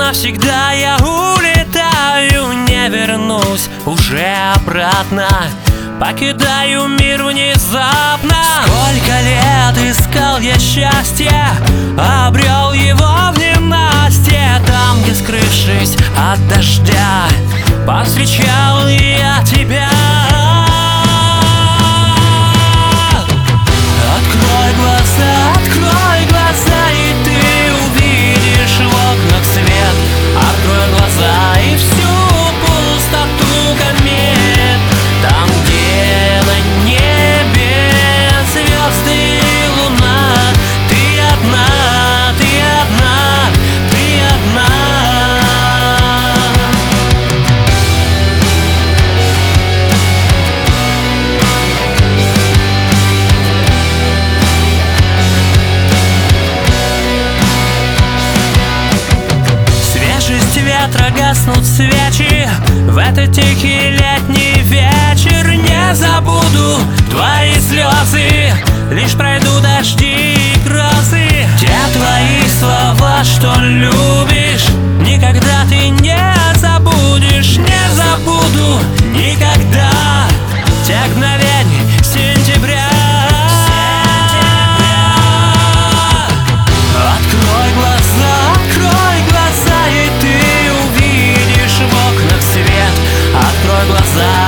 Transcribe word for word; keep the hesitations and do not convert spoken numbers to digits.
навсегда я улетаю, не вернусь уже обратно. Покидаю мир внезапно. Сколько лет искал я счастье, обрел его в ненастье. Там, где, скрывшись от дождя, повстречал я тебя. Открой глаза, открой глаза, и ты увидишь в окнах свет. Открой глаза и всю пустоту комет. Там, где на небе звезды и луна, ты одна, ты одна, ты одна. Свежесть ветра, гаснут свечи в этот тихий летний вечер. Не забуду твои слезы, лишь пройду дожди и грозы. Те твои слова, что любишь, никогда ты не забудешь. Не забуду никогда тех мгновений сентября. Открой глаза, открой глаза, и ты увидишь в окнах свет. Открой глаза.